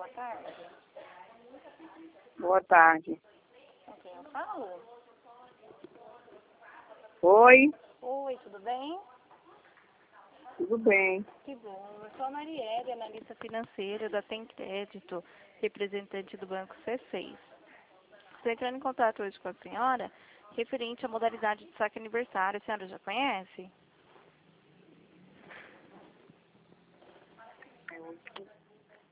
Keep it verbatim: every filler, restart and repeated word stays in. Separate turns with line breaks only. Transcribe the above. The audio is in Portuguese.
boa tarde.
Boa tarde.
Com quem eu falo?
Oi,
Oi, tudo bem?
tudo bem.
Que bom. Eu sou a Marielle, analista financeira da Tem Crédito, representante do Banco C seis. Estou entrando em contato hoje com a senhora, referente à modalidade de saque aniversário. A senhora já conhece?